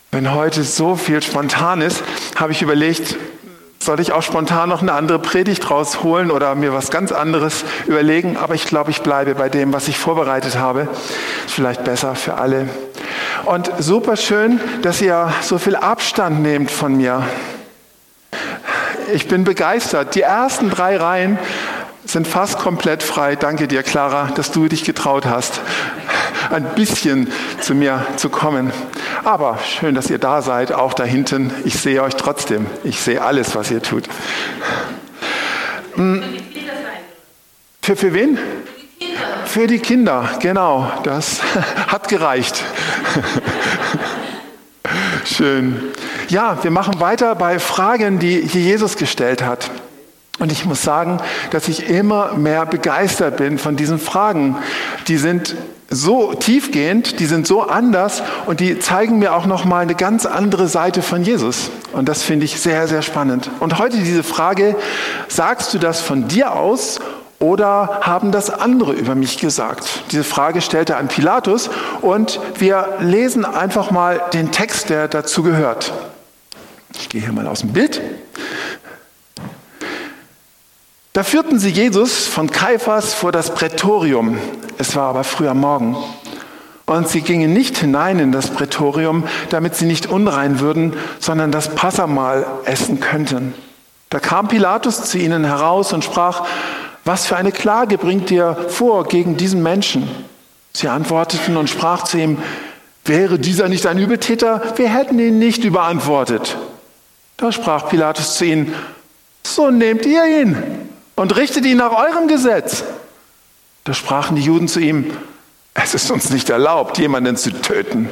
Wenn heute so viel spontan ist, habe ich überlegt, soll ich auch spontan noch eine andere Predigt rausholen oder mir was ganz anderes überlegen? Aber ich glaube, ich bleibe bei dem, was ich vorbereitet habe. Ist vielleicht besser für alle. Und super schön, dass ihr so viel Abstand nehmt von mir. Ich bin begeistert. Die ersten 3 Reihen sind fast komplett frei. Danke dir, Clara, dass du dich getraut hast, ein bisschen zu mir zu kommen. Aber schön, dass ihr da seid, auch da hinten. Ich sehe euch trotzdem. Ich sehe alles, was ihr tut. Für wen? Für die Kinder, genau. Das hat gereicht. Schön. Ja, wir machen weiter bei Fragen, die Jesus gestellt hat. Und ich muss sagen, dass ich immer mehr begeistert bin von diesen Fragen. Die sind so tiefgehend, die sind so anders und die zeigen mir auch nochmal eine ganz andere Seite von Jesus. Und das finde ich sehr, sehr spannend. Und heute diese Frage, sagst du das von dir aus oder haben das andere über mich gesagt? Diese Frage stellte an Pilatus und wir lesen einfach mal den Text, der dazu gehört. Ich gehe hier mal aus dem Bild. Da führten sie Jesus von Kaiphas vor das Prätorium. Es war aber früh am Morgen. Und sie gingen nicht hinein in das Prätorium, damit sie nicht unrein würden, sondern das Passahmahl essen könnten. Da kam Pilatus zu ihnen heraus und sprach: Was für eine Klage bringt ihr vor gegen diesen Menschen? Sie antworteten und sprach zu ihm: Wäre dieser nicht ein Übeltäter, wir hätten ihn nicht überantwortet. Da sprach Pilatus zu ihnen: So nehmt ihr ihn und richtet ihn nach eurem Gesetz. Da sprachen die Juden zu ihm: Es ist uns nicht erlaubt, jemanden zu töten.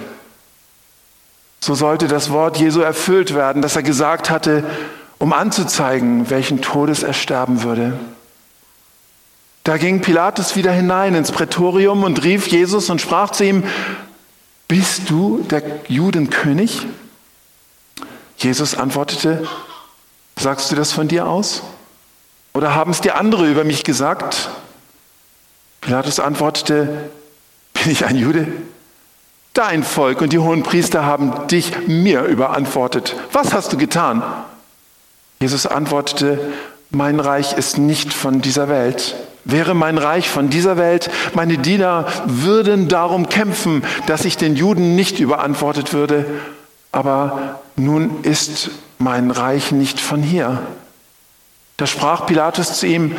So sollte das Wort Jesu erfüllt werden, das er gesagt hatte, um anzuzeigen, welchen Todes er sterben würde. Da ging Pilatus wieder hinein ins Prätorium und rief Jesus und sprach zu ihm: Bist du der Judenkönig? Jesus antwortete: Sagst du das von dir aus? Oder haben es dir andere über mich gesagt? Pilatus antwortete: Bin ich ein Jude? Dein Volk und die Hohenpriester haben dich mir überantwortet. Was hast du getan? Jesus antwortete: Mein Reich ist nicht von dieser Welt. Wäre mein Reich von dieser Welt, meine Diener würden darum kämpfen, dass ich den Juden nicht überantwortet würde. Aber nun ist mein Reich nicht von hier. Da sprach Pilatus zu ihm: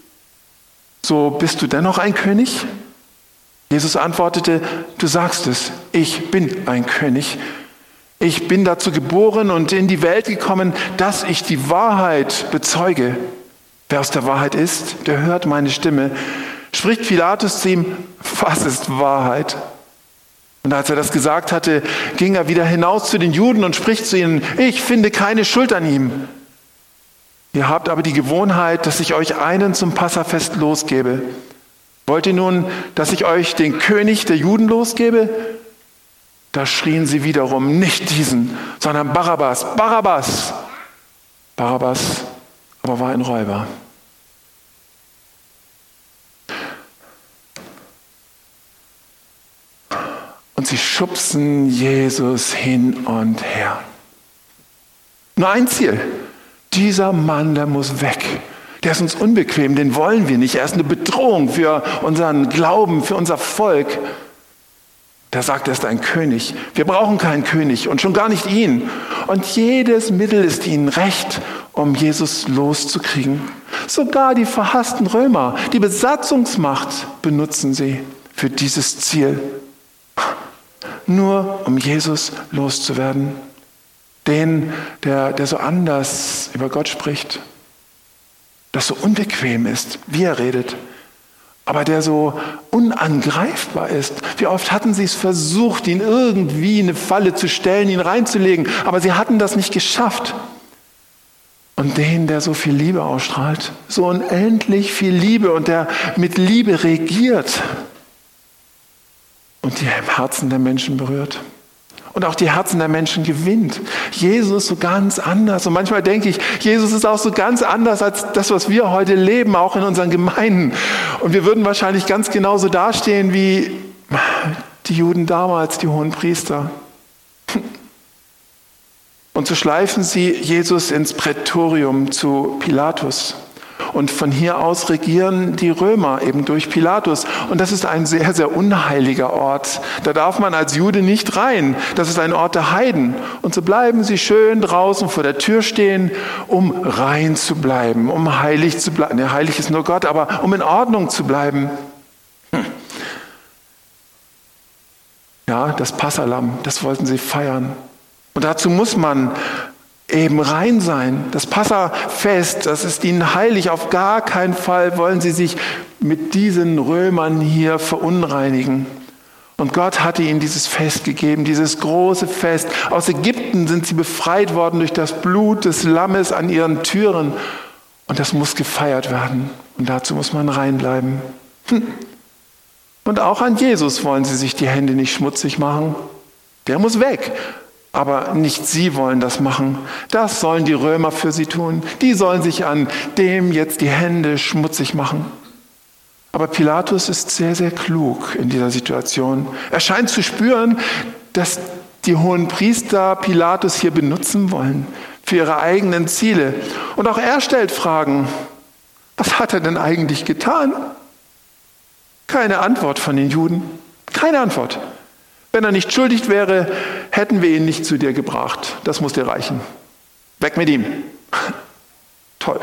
So bist du dennoch ein König? Jesus antwortete: Du sagst es, ich bin ein König. Ich bin dazu geboren und in die Welt gekommen, dass ich die Wahrheit bezeuge. Wer aus der Wahrheit ist, der hört meine Stimme. Spricht Pilatus zu ihm: Was ist Wahrheit? Und als er das gesagt hatte, ging er wieder hinaus zu den Juden und spricht zu ihnen: Ich finde keine Schuld an ihm. Ihr habt aber die Gewohnheit, dass ich euch einen zum Passafest losgebe. Wollt ihr nun, dass ich euch den König der Juden losgebe? Da schrien sie wiederum: Nicht diesen, sondern Barabbas, Barabbas. Barabbas aber war ein Räuber. Und sie schubsen Jesus hin und her. Nur ein Ziel: Dieser Mann, der muss weg. Der ist uns unbequem, den wollen wir nicht. Er ist eine Bedrohung für unseren Glauben, für unser Volk. Der sagt, er ist ein König. Wir brauchen keinen König und schon gar nicht ihn. Und jedes Mittel ist ihnen recht, um Jesus loszukriegen. Sogar die verhassten Römer, die Besatzungsmacht benutzen sie für dieses Ziel. Nur um Jesus loszuwerden. Den, der so anders über Gott spricht, das so unbequem ist, wie er redet, aber der so unangreifbar ist. Wie oft hatten sie es versucht, ihn irgendwie in eine Falle zu stellen, ihn reinzulegen, aber sie hatten das nicht geschafft. Und den, der so viel Liebe ausstrahlt, so unendlich viel Liebe und der mit Liebe regiert und die Herzen der Menschen berührt. Und auch die Herzen der Menschen gewinnt. Jesus so ganz anders. Und manchmal denke ich, Jesus ist auch so ganz anders als das, was wir heute leben, auch in unseren Gemeinden. Und wir würden wahrscheinlich ganz genauso dastehen, wie die Juden damals, die Hohenpriester. Und so schleifen sie Jesus ins Prätorium zu Pilatus. Und von hier aus regieren die Römer eben durch Pilatus. Und das ist ein sehr, sehr unheiliger Ort. Da darf man als Jude nicht rein. Das ist ein Ort der Heiden. Und so bleiben sie schön draußen vor der Tür stehen, um rein zu bleiben, um heilig zu bleiben. Ne, heilig ist nur Gott, aber um in Ordnung zu bleiben. Ja, das Passalamm, das wollten sie feiern. Und dazu muss man eben rein sein. Das Passafest, das ist ihnen heilig. Auf gar keinen Fall wollen sie sich mit diesen Römern hier verunreinigen. Und Gott hatte ihnen dieses Fest gegeben, dieses große Fest. Aus Ägypten sind sie befreit worden durch das Blut des Lammes an ihren Türen. Und das muss gefeiert werden. Und dazu muss man reinbleiben. Und auch an Jesus wollen sie sich die Hände nicht schmutzig machen. Der muss weg. Aber nicht sie wollen das machen. Das sollen die Römer für sie tun. Die sollen sich an dem jetzt die Hände schmutzig machen. Aber Pilatus ist sehr, sehr klug in dieser Situation. Er scheint zu spüren, dass die Hohenpriester Pilatus hier benutzen wollen für ihre eigenen Ziele. Und auch er stellt Fragen. Was hat er denn eigentlich getan? Keine Antwort von den Juden. Keine Antwort. Wenn er nicht schuldig wäre, hätten wir ihn nicht zu dir gebracht. Das muss dir reichen. Weg mit ihm. Toll.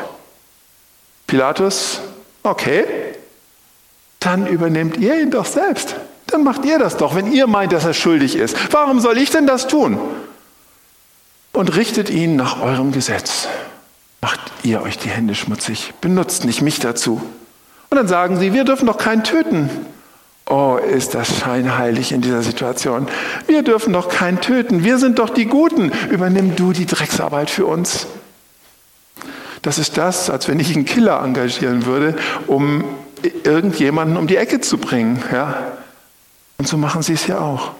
Pilatus, okay. Dann übernehmt ihr ihn doch selbst. Dann macht ihr das doch, wenn ihr meint, dass er schuldig ist. Warum soll ich denn das tun? Und richtet ihn nach eurem Gesetz. Macht ihr euch die Hände schmutzig. Benutzt nicht mich dazu. Und dann sagen sie, wir dürfen doch keinen töten. Oh, ist das scheinheilig in dieser Situation. Wir dürfen doch keinen töten. Wir sind doch die Guten. Übernimm du die Drecksarbeit für uns. Das ist das, als wenn ich einen Killer engagieren würde, um irgendjemanden um die Ecke zu bringen. Ja? Und so machen sie es hier auch.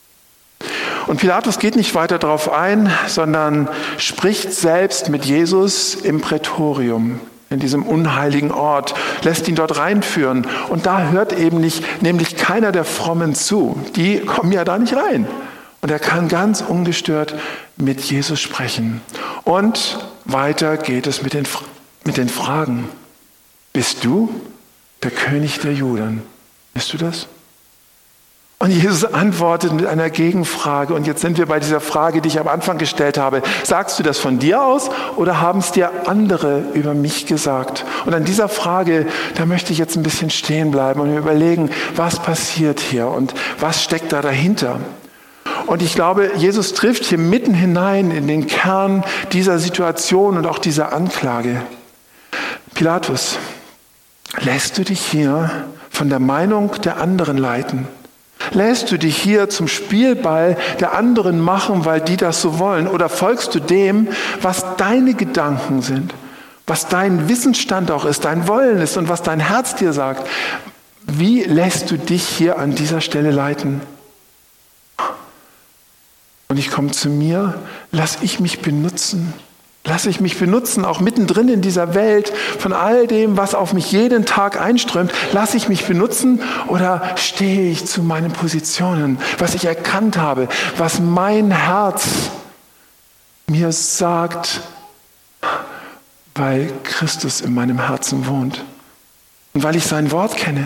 Und Pilatus geht nicht weiter darauf ein, sondern spricht selbst mit Jesus im Prätorium, in diesem unheiligen Ort, lässt ihn dort reinführen. Und da hört eben nämlich keiner der Frommen zu. Die kommen ja da nicht rein. Und er kann ganz ungestört mit Jesus sprechen. Und weiter geht es mit den Fragen. Bist du der König der Juden? Bist du das? Und Jesus antwortet mit einer Gegenfrage. Und jetzt sind wir bei dieser Frage, die ich am Anfang gestellt habe. Sagst du das von dir aus oder haben es dir andere über mich gesagt? Und an dieser Frage, da möchte ich jetzt ein bisschen stehen bleiben und mir überlegen, was passiert hier und was steckt da dahinter? Und ich glaube, Jesus trifft hier mitten hinein in den Kern dieser Situation und auch dieser Anklage. Pilatus, lässt du dich hier von der Meinung der anderen leiten? Lässt du dich hier zum Spielball der anderen machen, weil die das so wollen? Oder folgst du dem, was deine Gedanken sind, was dein Wissensstand auch ist, dein Wollen ist und was dein Herz dir sagt? Wie lässt du dich hier an dieser Stelle leiten? Und ich komme zu mir, lass ich mich benutzen. Lasse ich mich benutzen, auch mittendrin in dieser Welt, von all dem, was auf mich jeden Tag einströmt, lasse ich mich benutzen oder stehe ich zu meinen Positionen, was ich erkannt habe, was mein Herz mir sagt, weil Christus in meinem Herzen wohnt und weil ich sein Wort kenne.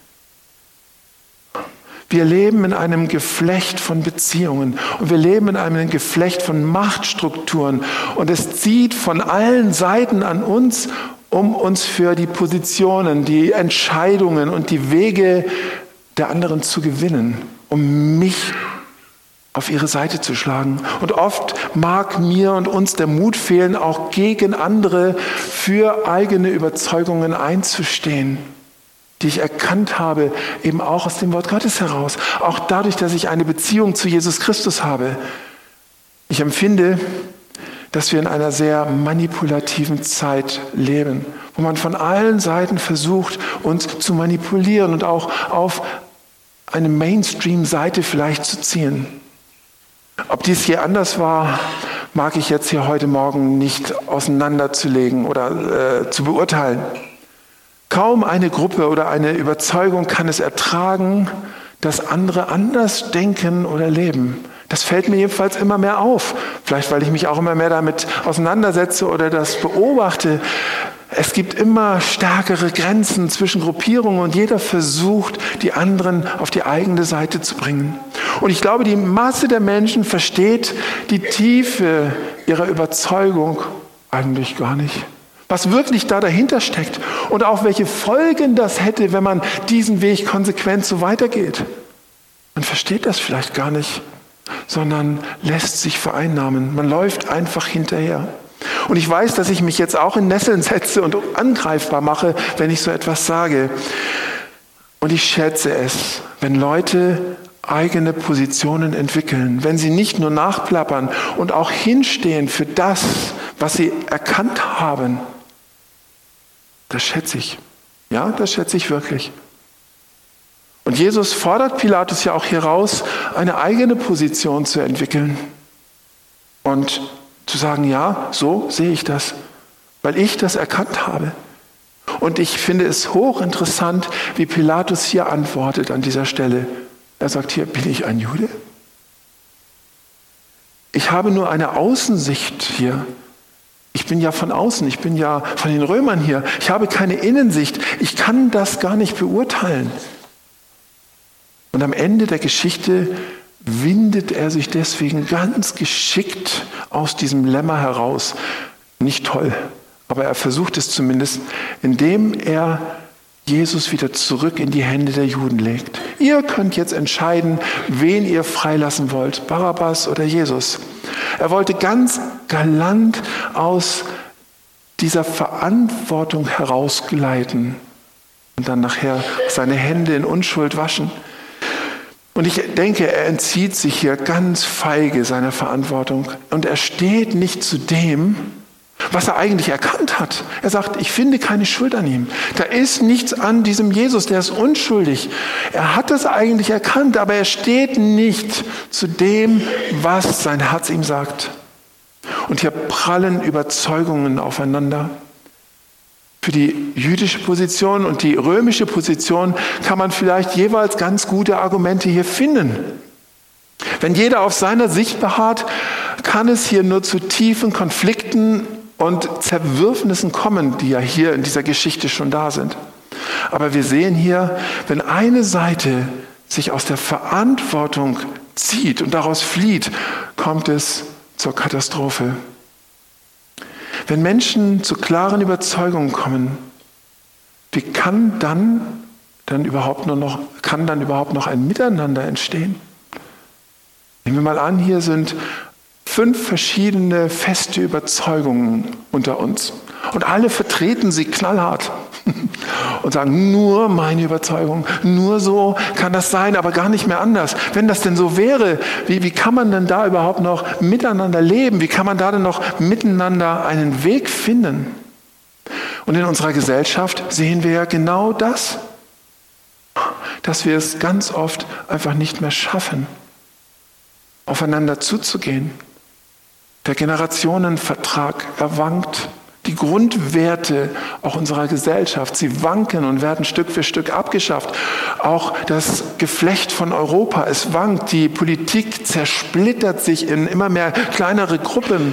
Wir leben in einem Geflecht von Beziehungen und wir leben in einem Geflecht von Machtstrukturen und es zieht von allen Seiten an uns, um uns für die Positionen, die Entscheidungen und die Wege der anderen zu gewinnen, um mich auf ihre Seite zu schlagen. Und oft mag mir und uns der Mut fehlen, auch gegen andere für eigene Überzeugungen einzustehen, die ich erkannt habe, eben auch aus dem Wort Gottes heraus. Auch dadurch, dass ich eine Beziehung zu Jesus Christus habe. Ich empfinde, dass wir in einer sehr manipulativen Zeit leben, wo man von allen Seiten versucht, uns zu manipulieren und auch auf eine Mainstream-Seite vielleicht zu ziehen. Ob dies hier anders war, mag ich jetzt hier heute Morgen nicht auseinanderzulegen oder zu beurteilen. Kaum eine Gruppe oder eine Überzeugung kann es ertragen, dass andere anders denken oder leben. Das fällt mir jedenfalls immer mehr auf, Vielleicht, weil ich mich auch immer mehr damit auseinandersetze oder das beobachte. Es gibt immer stärkere Grenzen zwischen Gruppierungen und jeder versucht, die anderen auf die eigene Seite zu bringen. Und ich glaube, die Masse der Menschen versteht die Tiefe ihrer Überzeugung eigentlich gar nicht. Was wirklich da dahinter steckt und auch welche Folgen das hätte, wenn man diesen Weg konsequent so weitergeht. Man versteht das vielleicht gar nicht, sondern lässt sich vereinnahmen. Man läuft einfach hinterher. Und ich weiß, dass ich mich jetzt auch in Nesseln setze und angreifbar mache, wenn ich so etwas sage. Und ich schätze es, wenn Leute eigene Positionen entwickeln, wenn sie nicht nur nachplappern und auch hinstehen für das, was sie erkannt haben. Das schätze ich. Ja, das schätze ich wirklich. Und Jesus fordert Pilatus ja auch hier raus, eine eigene Position zu entwickeln und zu sagen, ja, so sehe ich das, weil ich das erkannt habe. Und ich finde es hochinteressant, wie Pilatus hier antwortet an dieser Stelle. Er sagt hier, bin ich ein Jude? Ich habe nur eine Außensicht hier. Ich bin ja von außen, ich bin ja von den Römern hier. Ich habe keine Innensicht. Ich kann das gar nicht beurteilen. Und am Ende der Geschichte windet er sich deswegen ganz geschickt aus diesem Lemma heraus. Nicht toll, aber er versucht es zumindest, indem er Jesus wieder zurück in die Hände der Juden legt. Ihr könnt jetzt entscheiden, wen ihr freilassen wollt, Barabbas oder Jesus. Er wollte ganz galant aus dieser Verantwortung herausgleiten und dann nachher seine Hände in Unschuld waschen. Und ich denke, er entzieht sich hier ganz feige seiner Verantwortung und er steht nicht zu dem, was er eigentlich erkannt hat. Er sagt, ich finde keine Schuld an ihm. Da ist nichts an diesem Jesus, der ist unschuldig. Er hat es eigentlich erkannt, aber er steht nicht zu dem, was sein Herz ihm sagt. Und hier prallen Überzeugungen aufeinander. Für die jüdische Position und die römische Position kann man vielleicht jeweils ganz gute Argumente hier finden. Wenn jeder auf seiner Sicht beharrt, kann es hier nur zu tiefen Konflikten und Zerwürfnissen kommen, die ja hier in dieser Geschichte schon da sind. Aber wir sehen hier, wenn eine Seite sich aus der Verantwortung zieht und daraus flieht, kommt es zur Katastrophe. Wenn Menschen zu klaren Überzeugungen kommen, wie kann dann überhaupt noch ein Miteinander entstehen? Nehmen wir mal an, hier sind 5 verschiedene feste Überzeugungen unter uns. Und alle vertreten sie knallhart und sagen, nur meine Überzeugung, nur so kann das sein, aber gar nicht mehr anders. Wenn das denn so wäre, wie kann man denn da überhaupt noch miteinander leben? Wie kann man da denn noch miteinander einen Weg finden? Und in unserer Gesellschaft sehen wir ja genau das, dass wir es ganz oft einfach nicht mehr schaffen, aufeinander zuzugehen. Der Generationenvertrag wankt. Die Grundwerte auch unserer Gesellschaft, sie wanken und werden Stück für Stück abgeschafft. Auch das Geflecht von Europa, es wankt. Die Politik zersplittert sich in immer mehr kleinere Gruppen.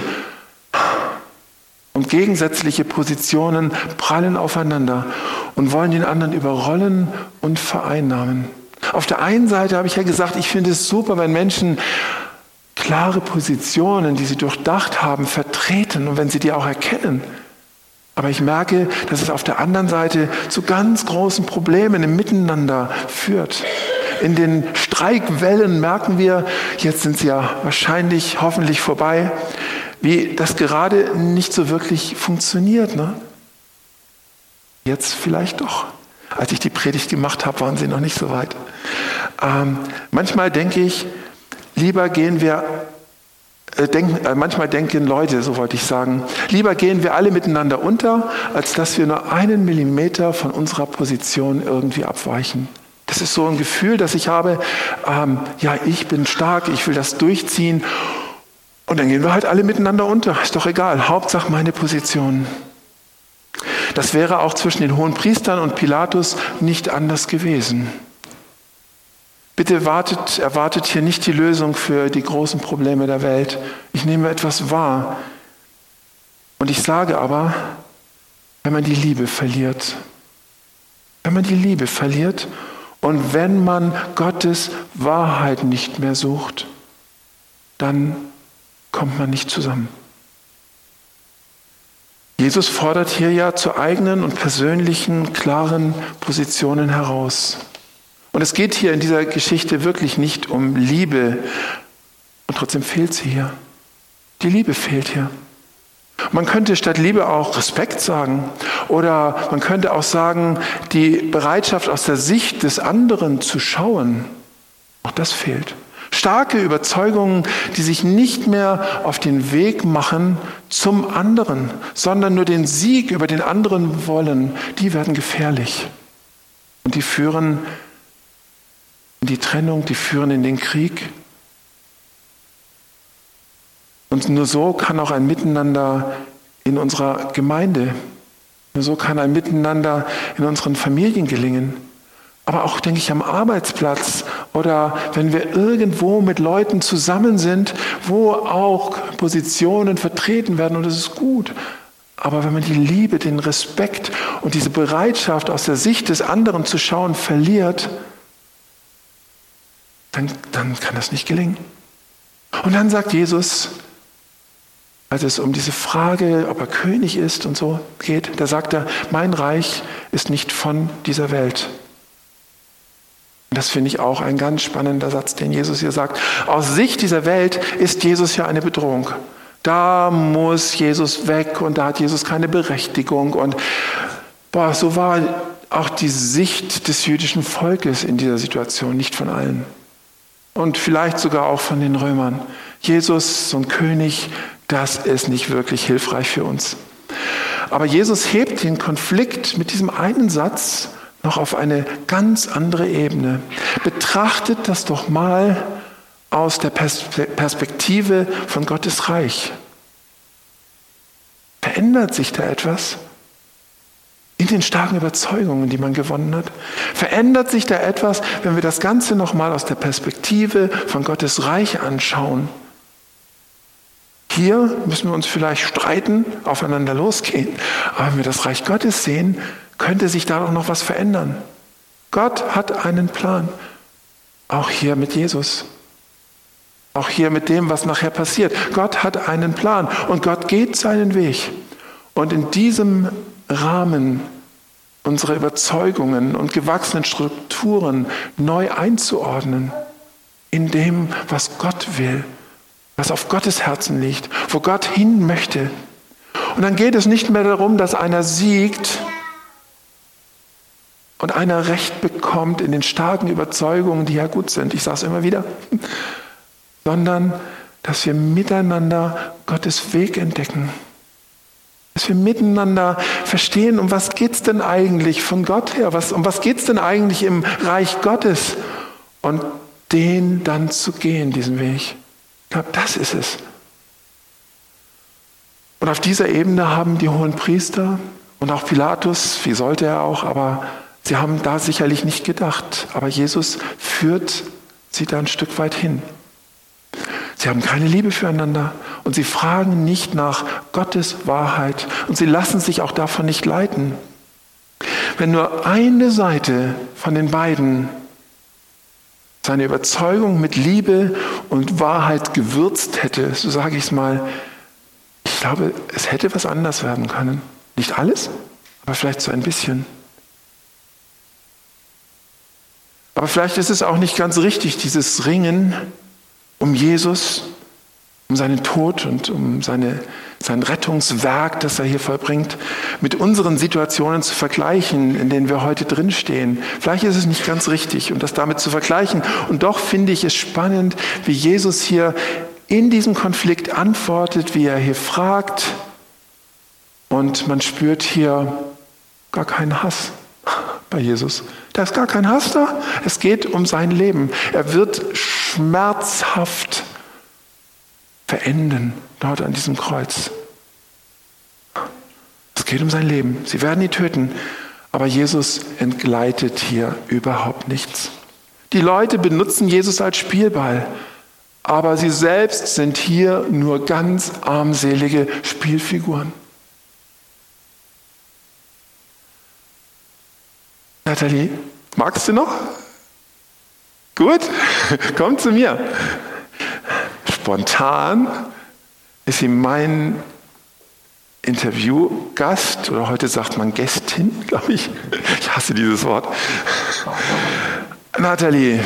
Und gegensätzliche Positionen prallen aufeinander und wollen den anderen überrollen und vereinnahmen. Auf der einen Seite habe ich ja gesagt, ich finde es super, wenn Menschen klare Positionen, die sie durchdacht haben, vertreten und wenn sie die auch erkennen. Aber ich merke, dass es auf der anderen Seite zu ganz großen Problemen im Miteinander führt. In den Streikwellen merken wir, jetzt sind sie ja wahrscheinlich, hoffentlich vorbei, wie das gerade nicht so wirklich funktioniert. Ne? Jetzt vielleicht doch. Als ich die Predigt gemacht habe, waren sie noch nicht so weit. Manchmal denke ich, manchmal denken Leute, so wollte ich sagen, lieber gehen wir alle miteinander unter, als dass wir nur 1 Millimeter von unserer Position irgendwie abweichen. Das ist so ein Gefühl, das ich habe, ich bin stark, ich will das durchziehen und dann gehen wir halt alle miteinander unter. Ist doch egal, Hauptsache meine Position. Das wäre auch zwischen den Hohenpriestern und Pilatus nicht anders gewesen. Bitte erwartet hier nicht die Lösung für die großen Probleme der Welt. Ich Ich nehme etwas wahr. Und ich sage aber, wenn man die Liebe verliert, und wenn man Gottes Wahrheit nicht mehr sucht, dann kommt man nicht zusammen. Jesus fordert hier ja zu eigenen und persönlichen, klaren Positionen heraus. Und es geht hier in dieser Geschichte wirklich nicht um Liebe. Und trotzdem fehlt sie hier. Die Liebe fehlt hier. Man könnte statt Liebe auch Respekt sagen. Oder man könnte auch sagen, die Bereitschaft aus der Sicht des anderen zu schauen. Auch das fehlt. Starke Überzeugungen, die sich nicht mehr auf den Weg machen zum anderen, sondern nur den Sieg über den anderen wollen, die werden gefährlich. Und die führen in die Trennung, die führen in den Krieg. Und nur so kann auch ein Miteinander in unserer Gemeinde, nur so kann ein Miteinander in unseren Familien gelingen. Aber auch, denke ich, am Arbeitsplatz oder wenn wir irgendwo mit Leuten zusammen sind, wo auch Positionen vertreten werden, und das ist gut. Aber wenn man die Liebe, den Respekt und diese Bereitschaft, aus der Sicht des anderen zu schauen, verliert, dann kann das nicht gelingen. Und dann sagt Jesus, als es um diese Frage, ob er König ist und so geht, da sagt er, mein Reich ist nicht von dieser Welt. Das finde ich auch ein ganz spannender Satz, den Jesus hier sagt. Aus Sicht dieser Welt ist Jesus ja eine Bedrohung. Da muss Jesus weg und da hat Jesus keine Berechtigung. Und so war auch die Sicht des jüdischen Volkes in dieser Situation, nicht von allen. Und vielleicht sogar auch von den Römern. Jesus, so ein König, das ist nicht wirklich hilfreich für uns. Aber Jesus hebt den Konflikt mit diesem einen Satz noch auf eine ganz andere Ebene. Betrachtet das doch mal aus der Perspektive von Gottes Reich. Verändert sich da etwas in den starken Überzeugungen, die man gewonnen hat? Verändert sich da etwas, wenn wir das Ganze noch mal aus der Perspektive von Gottes Reich anschauen? Hier müssen wir uns vielleicht streiten, aufeinander losgehen, aber wenn wir das Reich Gottes sehen, könnte sich da doch noch was verändern. Gott hat einen Plan. Auch hier mit Jesus. Auch hier mit dem, was nachher passiert. Gott hat einen Plan und Gott geht seinen Weg. Und in diesem Rahmen unsere Überzeugungen und gewachsenen Strukturen neu einzuordnen, in dem, was Gott will, was auf Gottes Herzen liegt, wo Gott hin möchte. Und dann geht es nicht mehr darum, dass einer siegt und einer Recht bekommt in den starken Überzeugungen, die ja gut sind, ich sage es immer wieder, sondern dass wir miteinander Gottes Weg entdecken. Dass wir miteinander verstehen, um was geht es denn eigentlich von Gott her, um was geht es denn eigentlich im Reich Gottes und den dann zu gehen, diesen Weg. Ich glaube, das ist es. Und auf dieser Ebene haben die Hohenpriester und auch Pilatus, wie sollte er auch, aber sie haben da sicherlich nicht gedacht. Aber Jesus führt sie da ein Stück weit hin. Sie haben keine Liebe füreinander und sie fragen nicht nach Gottes Wahrheit und sie lassen sich auch davon nicht leiten. Wenn nur eine Seite von den beiden seine Überzeugung mit Liebe und Wahrheit gewürzt hätte, so sage ich es mal, ich glaube, es hätte was anders werden können. Nicht alles, aber vielleicht so ein bisschen. Aber vielleicht ist es auch nicht ganz richtig, dieses Ringen um Jesus, um seinen Tod und um sein Rettungswerk, das er hier vollbringt, mit unseren Situationen zu vergleichen, in denen wir heute drinstehen. Vielleicht ist es nicht ganz richtig, um das damit zu vergleichen. Und doch finde ich es spannend, wie Jesus hier in diesem Konflikt antwortet, wie er hier fragt. Und man spürt hier gar keinen Hass bei Jesus. Da ist gar kein Hass da. Es geht um sein Leben. Er wird schmerzhaft verenden dort an diesem Kreuz. Es geht um sein Leben. Sie werden ihn töten. Aber Jesus entgleitet hier überhaupt nichts. Die Leute benutzen Jesus als Spielball. aber sie selbst sind hier nur ganz armselige Spielfiguren. Nathalie, magst du noch? Gut, komm zu mir. Spontan ist sie mein Interviewgast, oder heute sagt man Gästin, glaube ich. Ich hasse dieses Wort. Nathalie,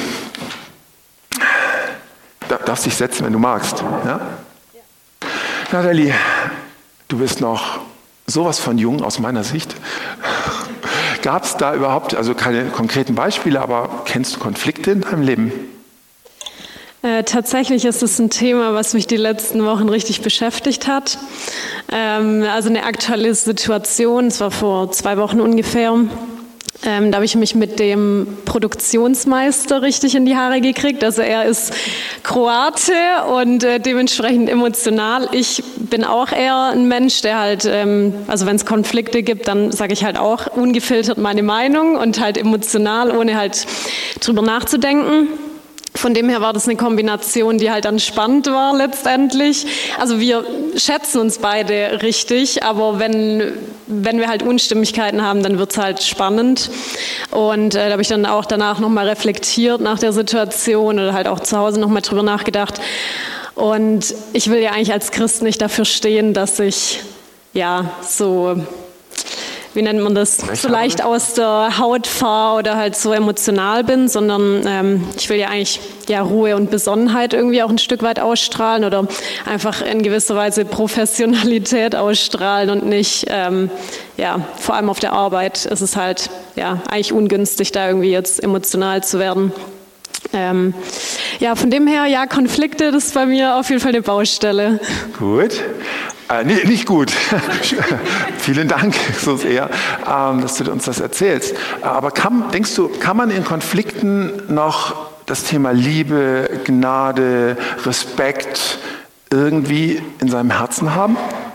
darfst dich setzen, wenn du magst. Ja? Nathalie, du bist noch sowas von jung aus meiner Sicht. Gab es da überhaupt, also keine konkreten Beispiele, aber kennst du Konflikte in deinem Leben? Tatsächlich ist es ein Thema, was mich die letzten Wochen richtig beschäftigt hat. Also eine aktuelle Situation, es war vor 2 Wochen ungefähr. Da habe ich mich mit dem Produktionsmeister richtig in die Haare gekriegt. Also er ist Kroate und dementsprechend emotional. Ich bin auch eher ein Mensch, der halt, also wenn es Konflikte gibt, dann sage ich halt auch ungefiltert meine Meinung und halt emotional, ohne halt drüber nachzudenken. Von dem her war das eine Kombination, die halt dann spannend war letztendlich. Also wir schätzen uns beide richtig, aber wenn wir halt Unstimmigkeiten haben, dann wird es halt spannend. Und da habe ich dann auch danach nochmal reflektiert nach der Situation oder halt auch zu Hause nochmal drüber nachgedacht. Und ich will ja eigentlich als Christ nicht dafür stehen, dass ich ja so, wie nennt man das, so leicht aus der Haut fahre oder halt so emotional bin, sondern ich will ja eigentlich Ruhe und Besonnenheit irgendwie auch ein Stück weit ausstrahlen oder einfach in gewisser Weise Professionalität ausstrahlen und nicht, vor allem auf der Arbeit ist es halt eigentlich ungünstig, da irgendwie jetzt emotional zu werden. Von dem her, Konflikte, das ist bei mir auf jeden Fall eine Baustelle. Gut. Nee, nicht gut. Vielen Dank, so sehr, dass du uns das erzählst. Aber denkst du, kann man in Konflikten noch das Thema Liebe, Gnade, Respekt irgendwie in seinem Herzen haben?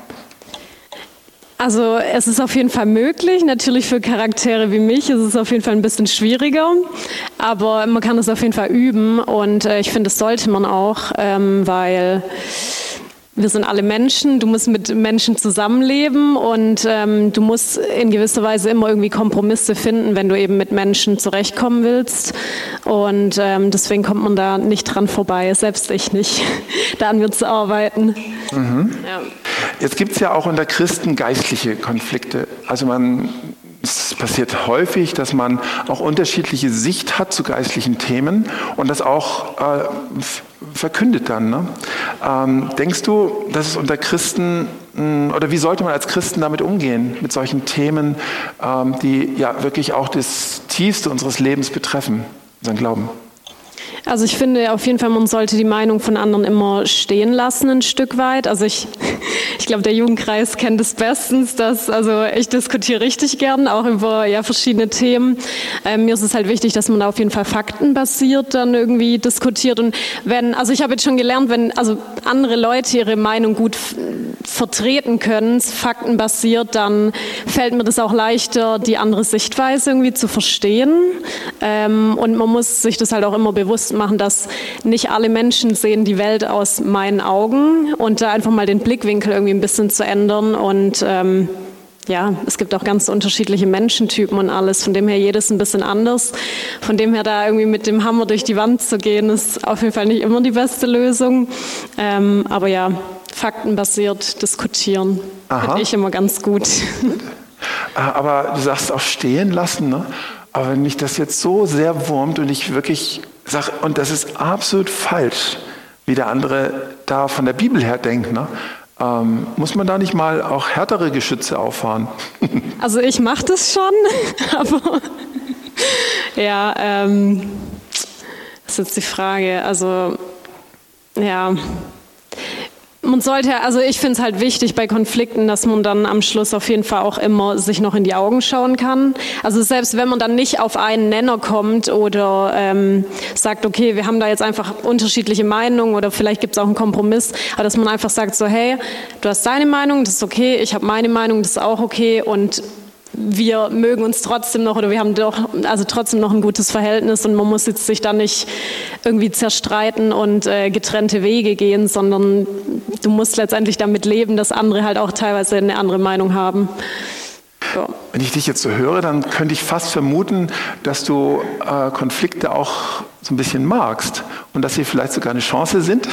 Also es ist auf jeden Fall möglich. Natürlich für Charaktere wie mich ist es auf jeden Fall ein bisschen schwieriger. Aber man kann es auf jeden Fall üben. Und ich finde, das sollte man auch, weil wir sind alle Menschen, du musst mit Menschen zusammenleben und du musst in gewisser Weise immer irgendwie Kompromisse finden, wenn du eben mit Menschen zurechtkommen willst. Und deswegen kommt man da nicht dran vorbei, selbst ich nicht, da an mir zu arbeiten. Mhm. Ja. Jetzt gibt es ja auch unter Christen geistliche Konflikte. Also es passiert häufig, dass man auch unterschiedliche Sicht hat zu geistlichen Themen und das auch verkündet dann. Ne? Denkst du, dass es unter Christen, oder wie sollte man als Christen damit umgehen, mit solchen Themen, die ja wirklich auch das Tiefste unseres Lebens betreffen, unseren Glauben? Also ich finde auf jeden Fall, man sollte die Meinung von anderen immer stehen lassen, ein Stück weit. Also ich glaube, der Jugendkreis kennt es bestens, also ich diskutiere richtig gern, auch über verschiedene Themen. Mir ist es halt wichtig, dass man da auf jeden Fall faktenbasiert dann irgendwie diskutiert. Und ich habe jetzt schon gelernt, wenn andere Leute ihre Meinung gut vertreten können, faktenbasiert, dann fällt mir das auch leichter, die andere Sichtweise irgendwie zu verstehen. Und man muss sich das halt auch immer bewusst machen, dass nicht alle Menschen sehen die Welt aus meinen Augen und da einfach mal den Blickwinkel irgendwie ein bisschen zu ändern und es gibt auch ganz unterschiedliche Menschentypen und alles, von dem her jedes ein bisschen anders. Von dem her da irgendwie mit dem Hammer durch die Wand zu gehen, ist auf jeden Fall nicht immer die beste Lösung. Aber faktenbasiert diskutieren finde ich immer ganz gut. Aber du sagst auch stehen lassen, ne? Aber wenn mich das jetzt so sehr wurmt und ich wirklich sage, und das ist absolut falsch, wie der andere da von der Bibel her denkt, ne? Muss man da nicht mal auch härtere Geschütze auffahren? Also ich mache das schon, aber das ist jetzt die Frage. Also man sollte, ich finde es halt wichtig bei Konflikten, dass man dann am Schluss auf jeden Fall auch immer sich noch in die Augen schauen kann. Also selbst wenn man dann nicht auf einen Nenner kommt oder sagt, okay, wir haben da jetzt einfach unterschiedliche Meinungen oder vielleicht gibt es auch einen Kompromiss, aber dass man einfach sagt so, hey, du hast deine Meinung, das ist okay, ich habe meine Meinung, das ist auch okay und wir mögen uns trotzdem noch oder wir haben doch also trotzdem noch ein gutes Verhältnis und man muss jetzt sich da nicht irgendwie zerstreiten und getrennte Wege gehen, sondern du musst letztendlich damit leben, dass andere halt auch teilweise eine andere Meinung haben. Ja. Wenn ich dich jetzt so höre, dann könnte ich fast vermuten, dass du Konflikte auch so ein bisschen magst und dass sie vielleicht sogar eine Chance sind.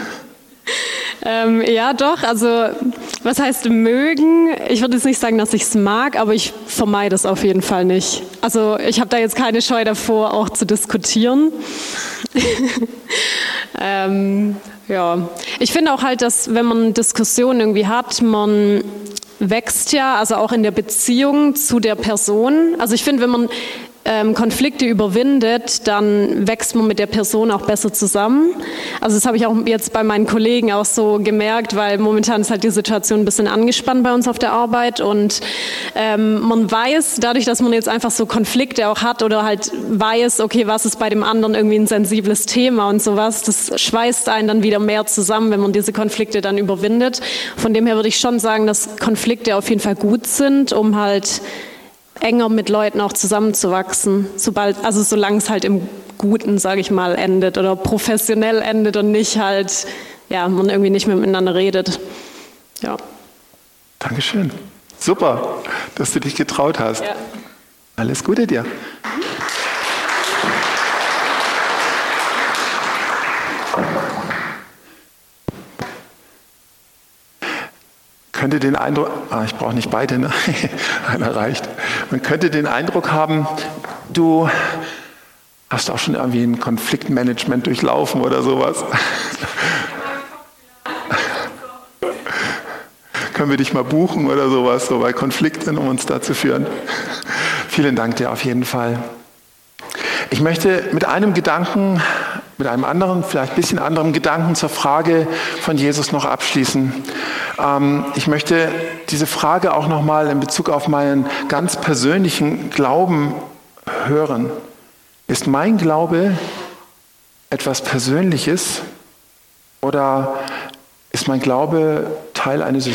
Ja, doch. Also, was heißt mögen? Ich würde jetzt nicht sagen, dass ich es mag, aber ich vermeide es auf jeden Fall nicht. Also, ich habe da jetzt keine Scheu davor, auch zu diskutieren. Ja, ich finde auch halt, dass wenn man Diskussionen irgendwie hat, man wächst ja, also auch in der Beziehung zu der Person. Also ich finde, wenn man Konflikte überwindet, dann wächst man mit der Person auch besser zusammen. Also das habe ich auch jetzt bei meinen Kollegen auch so gemerkt, weil momentan ist halt die Situation ein bisschen angespannt bei uns auf der Arbeit und man weiß, dadurch, dass man jetzt einfach so Konflikte auch hat oder halt weiß, okay, was ist bei dem anderen irgendwie ein sensibles Thema und sowas, das schweißt einen dann wieder mehr zusammen, wenn man diese Konflikte dann überwindet. Von dem her würde ich schon sagen, dass Konflikte auf jeden Fall gut sind, um halt enger mit Leuten auch zusammenzuwachsen, solange es halt im Guten, sage ich mal, endet oder professionell endet und nicht halt, ja, man irgendwie nicht mehr miteinander redet. Ja. Dankeschön. Super, dass du dich getraut hast. Ja. Alles Gute dir. Könnte den Eindruck, ich brauche nicht beide, ne? Einer reicht. Man könnte den Eindruck haben, du hast auch schon irgendwie ein Konfliktmanagement durchlaufen oder sowas. Können wir dich mal buchen oder sowas, so bei Konflikten, um uns da zu führen. Vielen Dank dir auf jeden Fall. Ich möchte mit einem Gedanken, mit einem anderen, vielleicht ein bisschen anderen Gedanken zur Frage von Jesus noch abschließen. Ich möchte diese Frage auch nochmal in Bezug auf meinen ganz persönlichen Glauben hören. Ist mein Glaube etwas Persönliches oder ist mein Glaube Teil eines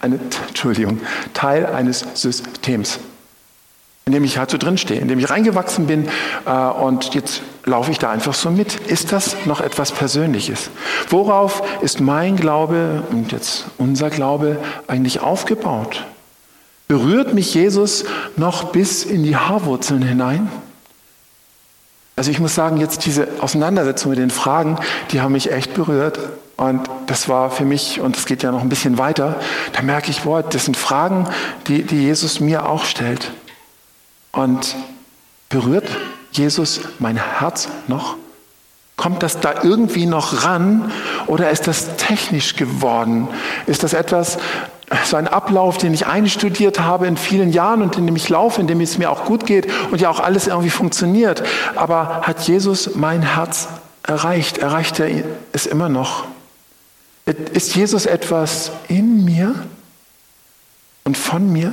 Systems, in dem ich halt so drinstehe, in dem ich reingewachsen bin und jetzt laufe ich da einfach so mit. Ist das noch etwas Persönliches? Worauf ist mein Glaube und jetzt unser Glaube eigentlich aufgebaut? Berührt mich Jesus noch bis in die Haarwurzeln hinein? Also ich muss sagen, jetzt diese Auseinandersetzung mit den Fragen, die haben mich echt berührt. Und das war für mich, und es geht ja noch ein bisschen weiter, da merke ich, boah, das sind Fragen, die Jesus mir auch stellt. Und berührt Jesus mein Herz noch? Kommt das da irgendwie noch ran? Oder ist das technisch geworden? Ist das etwas, so ein Ablauf, den ich einstudiert habe in vielen Jahren und in dem ich laufe, in dem es mir auch gut geht und ja auch alles irgendwie funktioniert? Aber hat Jesus mein Herz erreicht? Erreicht er es immer noch? Ist Jesus etwas in mir und von mir?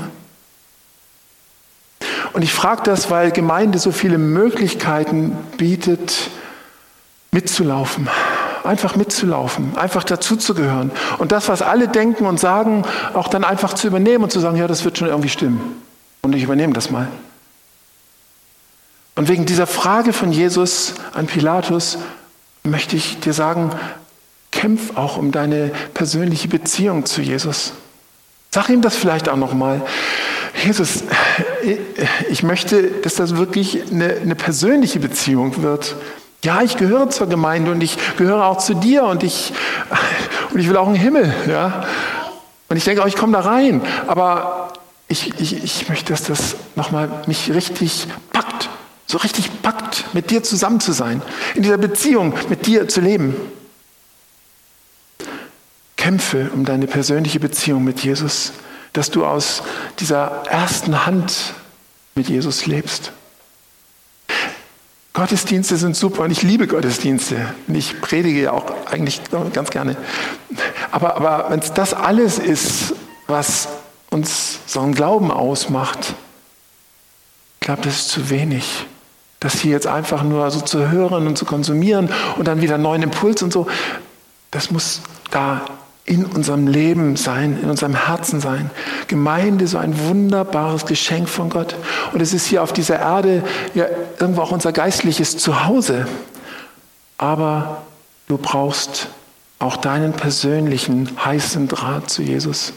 Und ich frage das, weil Gemeinde so viele Möglichkeiten bietet, mitzulaufen, einfach dazuzugehören und das, was alle denken und sagen, auch dann einfach zu übernehmen und zu sagen, ja, das wird schon irgendwie stimmen und ich übernehme das mal. Und wegen dieser Frage von Jesus an Pilatus möchte ich dir sagen, kämpf auch um deine persönliche Beziehung zu Jesus. Sag ihm das vielleicht auch nochmal. Jesus, ich möchte, dass das wirklich eine persönliche Beziehung wird. Ja, ich gehöre zur Gemeinde und ich gehöre auch zu dir und ich will auch einen Himmel. Ja? Und ich denke auch, ich komme da rein. Aber ich möchte, dass das nochmal mich richtig packt. So richtig packt, mit dir zusammen zu sein. In dieser Beziehung mit dir zu leben. Kämpfe um deine persönliche Beziehung mit Jesus, dass du aus dieser ersten Hand mit Jesus lebst. Gottesdienste sind super und ich liebe Gottesdienste. Und ich predige ja auch eigentlich ganz gerne. Aber wenn es das alles ist, was uns so einen Glauben ausmacht, ich glaube, das ist zu wenig. Das hier jetzt einfach nur so zu hören und zu konsumieren und dann wieder einen neuen Impuls und so, das muss da in unserem Leben sein, in unserem Herzen sein. Gemeinde, so ein wunderbares Geschenk von Gott. Und es ist hier auf dieser Erde ja irgendwo auch unser geistliches Zuhause. Aber du brauchst auch deinen persönlichen heißen Draht zu Jesus.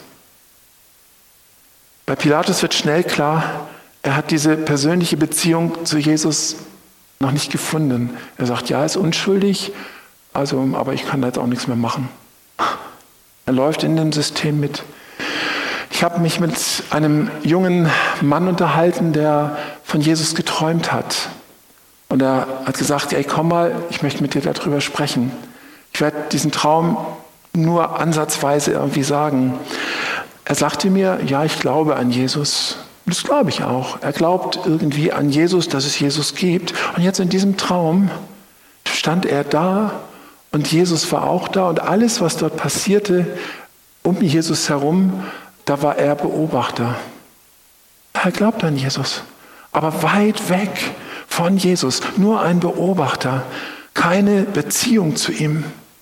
Bei Pilatus wird schnell klar, er hat diese persönliche Beziehung zu Jesus noch nicht gefunden. Er sagt, ja, er ist unschuldig, aber ich kann da jetzt auch nichts mehr machen. Er läuft in dem System mit. Ich habe mich mit einem jungen Mann unterhalten, der von Jesus geträumt hat. Und er hat gesagt, ey, komm mal, ich möchte mit dir darüber sprechen. Ich werde diesen Traum nur ansatzweise irgendwie sagen. Er sagte mir, ja, ich glaube an Jesus. Und das glaube ich auch. Er glaubt irgendwie an Jesus, dass es Jesus gibt. Und jetzt in diesem Traum stand er da und Jesus war auch da. Und alles, was dort passierte, um Jesus herum, da war er Beobachter. Er glaubt an Jesus, aber weit weg von Jesus. Nur ein Beobachter, keine Beziehung zu ihm.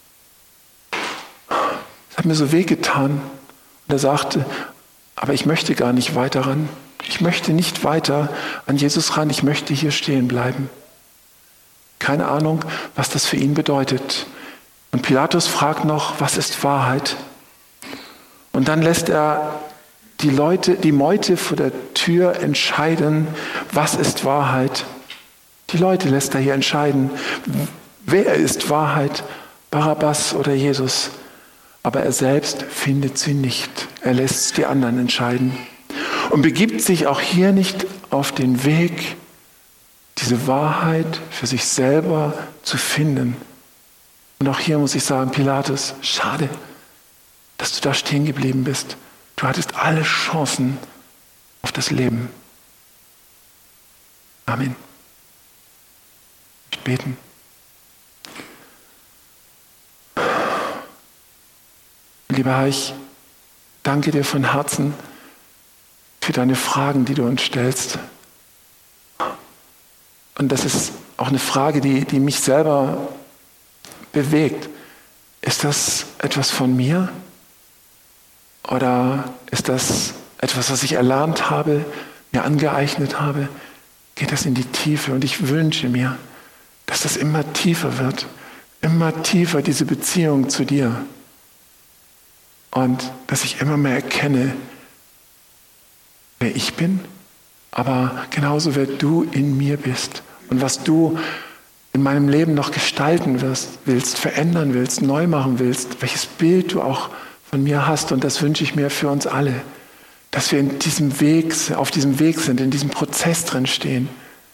Das hat mir so wehgetan. Und er sagte, aber ich möchte gar nicht weiter ran. Ich möchte nicht weiter an Jesus ran. Ich möchte hier stehen bleiben. Keine Ahnung, was das für ihn bedeutet. Und Pilatus fragt noch, was ist Wahrheit? Und dann lässt er die Meute vor der Tür entscheiden, was ist Wahrheit? Die Leute lässt er hier entscheiden. Wer ist Wahrheit? Barabbas oder Jesus? Aber er selbst findet sie nicht. Er lässt die anderen entscheiden. Und begibt sich auch hier nicht auf den Weg, diese Wahrheit für sich selber zu finden. Und auch hier muss ich sagen, Pilatus, schade, dass du da stehen geblieben bist. Du hattest alle Chancen auf das Leben. Amen. Ich beten. Lieber Herr, ich danke dir von Herzen für deine Fragen, die du uns stellst. Und das ist auch eine Frage, die mich selber bewegt. Ist das etwas von mir? Oder ist das etwas, was ich erlernt habe, mir angeeignet habe? Geht das in die Tiefe? Und ich wünsche mir, dass das immer tiefer wird. Immer tiefer diese Beziehung zu dir. Und dass ich immer mehr erkenne, wer ich bin, aber genauso wer du in mir bist und was du in meinem Leben noch gestalten willst, verändern willst, neu machen willst, welches Bild du auch von mir hast. Und das wünsche ich mir für uns alle, dass wir auf diesem Weg sind, in diesem Prozess drin stehen.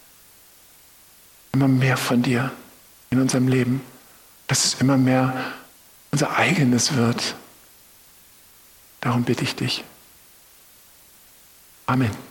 Immer mehr von dir in unserem Leben, dass es immer mehr unser eigenes wird. Darum bitte ich dich. Amen.